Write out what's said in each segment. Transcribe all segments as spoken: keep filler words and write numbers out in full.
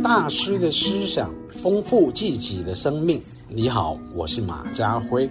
大师的思想丰富自己的生命。你好，我是马家辉。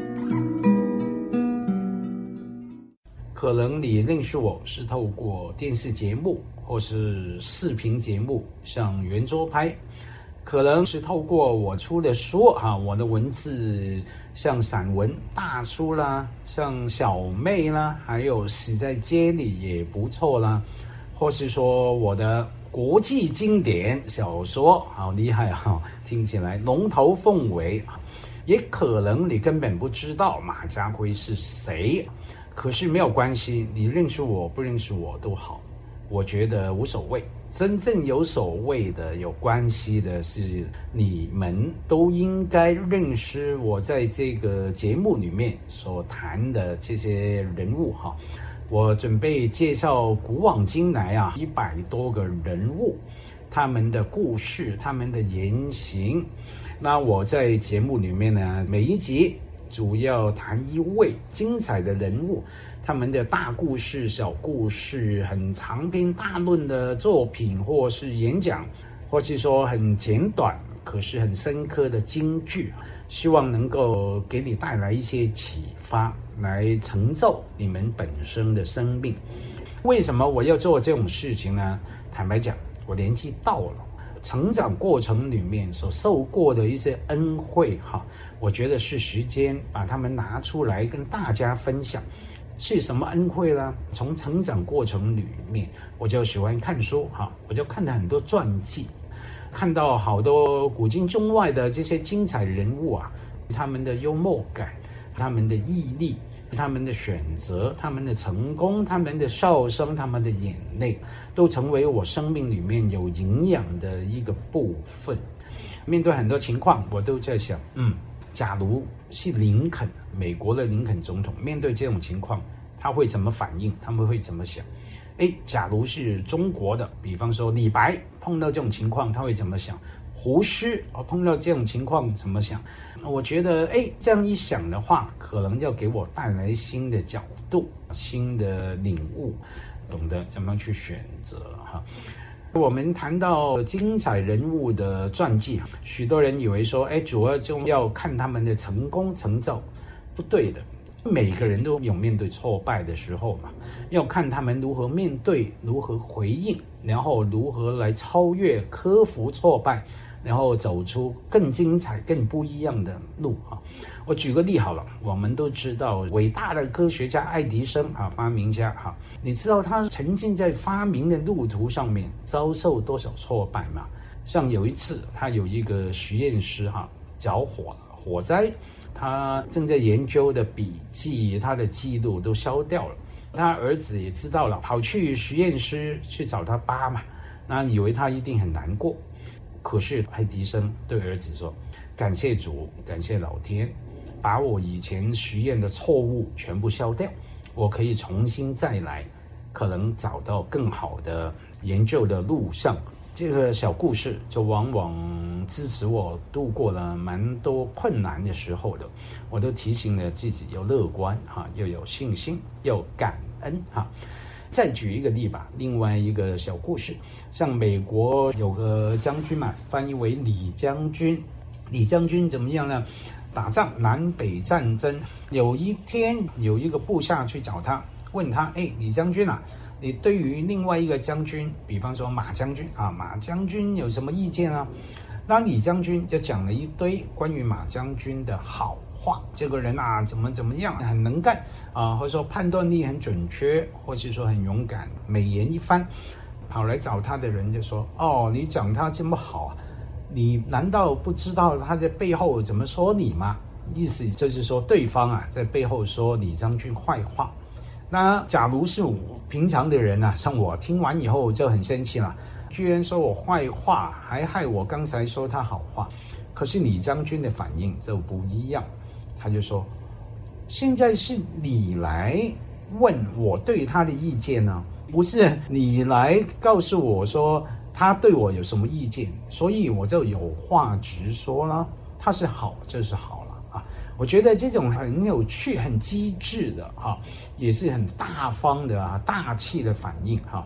可能你认识我是透过电视节目或是视频节目，像圆桌派，可能是透过我出的书啊，我的文字像散文大叔啦，像小妹啦，还有死在街里也不错啦，或是说我的国际经典小说，好厉害啊，听起来龙头凤尾。也可能你根本不知道马家辉是谁，可是没有关系，你认识我不认识我都好，我觉得无所谓。真正有所谓的有关系的是你们都应该认识我在这个节目里面所谈的这些人物哈。我准备介绍古往今来啊一百多个人物，他们的故事，他们的言行。那我在节目里面呢，每一集主要谈一位精彩的人物，他们的大故事、小故事，很长篇大论的作品，或是演讲，或是说很简短可是很深刻的金句，希望能够给你带来一些启发，来成就你们本身的生命。为什么我要做这种事情呢？坦白讲，我年纪到了，成长过程里面所受过的一些恩惠哈，我觉得是时间把它们拿出来跟大家分享。是什么恩惠呢？从成长过程里面，我就喜欢看书哈，我就看了很多传记，看到好多古今中外的这些精彩人物啊，他们的幽默感，他们的毅力，他们的选择，他们的成功，他们的笑声，他们的眼泪，都成为我生命里面有营养的一个部分。面对很多情况，我都在想，嗯，假如是林肯，美国的林肯总统，面对这种情况，他会怎么反应？他们会怎么想？诶，假如是中国的，比方说李白碰到这种情况，他会怎么想？胡适碰到这种情况怎么想？我觉得，诶，这样一想的话，可能就给我带来新的角度、新的领悟，懂得怎么去选择哈。我们谈到精彩人物的传记，许多人以为说，哎，主要就要看他们的成功成就，不对的。每个人都有面对挫败的时候嘛，要看他们如何面对，如何回应，然后如何来超越、克服挫败，然后走出更精彩、更不一样的路啊。我举个例好了，我们都知道伟大的科学家爱迪生啊，发明家哈，你知道他曾经在发明的路途上面遭受多少挫败吗？像有一次，他有一个实验室哈，着火火灾，他正在研究的笔记，他的记录都烧掉了。他儿子也知道了，跑去实验室去找他爸嘛，那以为他一定很难过。可是爱迪生对儿子说：“感谢主，感谢老天，把我以前实验的错误全部消掉，我可以重新再来，可能找到更好的研究的路上。”这个小故事就往往支持我度过了蛮多困难的时候的，我都提醒了自己要乐观哈，要有信心，要感恩哈。再举一个例吧，另外一个小故事，像美国有个将军嘛，翻译为李将军。李将军怎么样呢？打仗，南北战争。有一天，有一个部下去找他，问他：“哎，李将军啊，你对于另外一个将军，比方说马将军啊，马将军有什么意见啊？”那李将军就讲了一堆关于马将军的好话，这个人啊怎么怎么样，很能干啊，或者说判断力很准确，或是说很勇敢，美言一番。跑来找他的人就说：“哦，你讲他这么好，你难道不知道他在背后怎么说你吗？”意思就是说对方啊在背后说李将军坏话。那假如是我平常的人啊，像我听完以后就很生气了，居然说我坏话，还害我刚才说他好话。可是李将军的反应就不一样，他就说：“现在是你来问我对他的意见呢，不是你来告诉我说他对我有什么意见，所以我就有话直说了，他是好就是好了啊。”我觉得这种很有趣、很机智的哈，也是很大方的啊、大气的反应哈。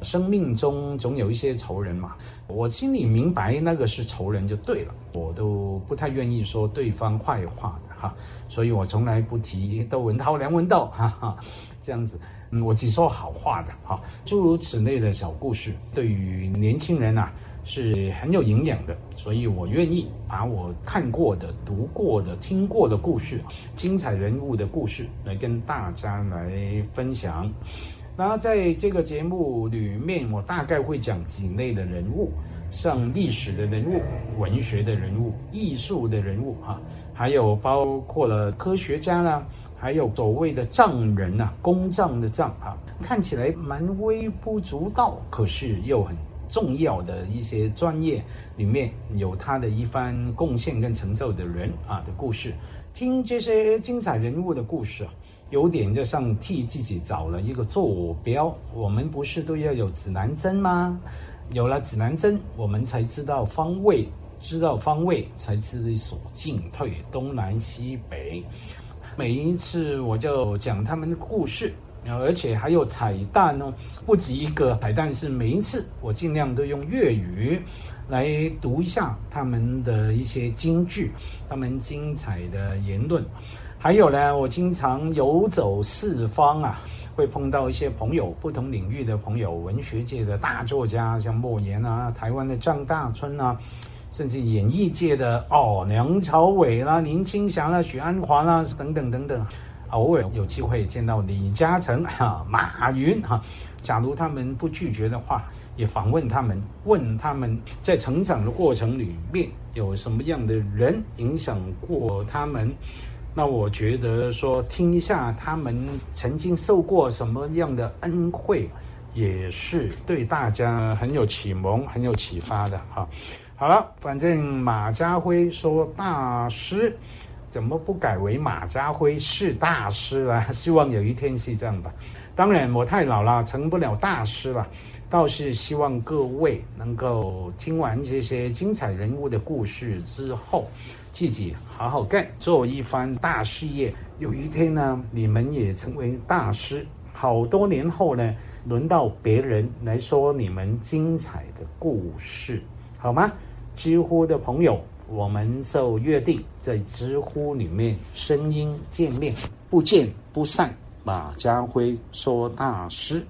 生命中总有一些仇人嘛，我心里明白那个是仇人就对了，我都不太愿意说对方坏话的哈，所以我从来不提窦文涛、梁文道哈哈，这样子，嗯，我只说好话的哈，诸如此类的小故事，对于年轻人啊是很有营养的，所以我愿意把我看过的、读过的、听过的故事，精彩人物的故事来跟大家来分享。那在这个节目里面，我大概会讲几类的人物，像历史的人物、文学的人物、艺术的人物哈，还有包括了科学家啦，还有所谓的丈人啊，公丈的丈啊，看起来蛮微不足道，可是又很重要的一些专业里面有他的一番贡献跟成就的人啊的故事，听这些精彩人物的故事啊，有点就像替自己找了一个坐标。我们不是都要有指南针吗？有了指南针，我们才知道方位，知道方位才知所进退，东南西北。每一次我就讲他们的故事，而且还有彩蛋哦，不止一个彩蛋，是每一次我尽量都用粤语来读一下他们的一些金句，他们精彩的言论。还有呢，我经常游走四方啊，会碰到一些朋友，不同领域的朋友，文学界的大作家，像莫言啊，台湾的张大春啊，甚至演艺界的哦梁朝伟啦、林青霞啦、许鞍华啦等等等等。偶尔有机会见到李嘉诚、哈、马云哈，假如他们不拒绝的话，也访问他们，问他们在成长的过程里面有什么样的人影响过他们。那我觉得说听一下他们曾经受过什么样的恩惠，也是对大家很有启蒙、很有启发的哈。好了，反正马家辉说大师，怎么不改为马家辉是大师啦？希望有一天是这样吧。当然我太老了，成不了大师了，倒是希望各位能够听完这些精彩人物的故事之后，自己好好干，做一番大事业。有一天呢，你们也成为大师，好多年后呢，轮到别人来说你们精彩的故事，好吗？知乎的朋友，我们就约定在知乎里面声音见面，不见不散。马家辉说大师。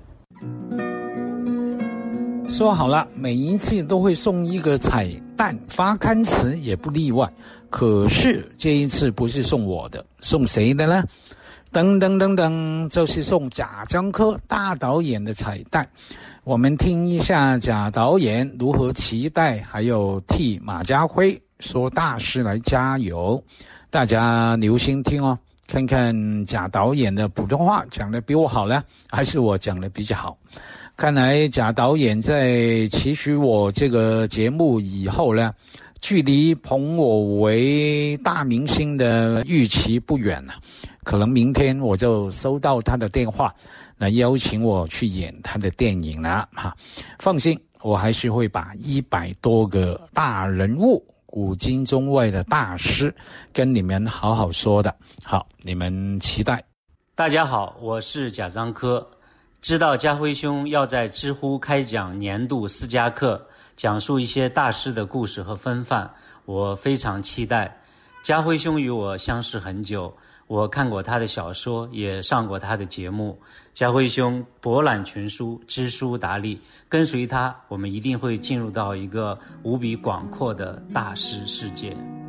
说好了，每一次都会送一个彩蛋，发刊词也不例外。可是这一次不是送我的，送谁的呢？噔噔噔噔，就是送贾樟柯大导演的彩蛋。我们听一下贾导演如何期待，还有替马家辉说大师来加油。大家留心听哦，看看贾导演的普通话讲得比我好呢，还是我讲得比较好。看来贾导演在期许我这个节目以后呢，距离捧我为大明星的预期不远了，可能明天我就收到他的电话来邀请我去演他的电影了哈。放心，我还是会把一百多个大人物、古今中外的大师跟你们好好说的。好，你们期待。 大家好，我是贾樟柯。知道家辉兄要在知乎开讲年度私家课，讲述一些大师的故事和风范，我非常期待。家辉兄与我相识很久，我看过他的小说，也上过他的节目。家辉兄博览群书，知书达理，跟随他，我们一定会进入到一个无比广阔的大师世界。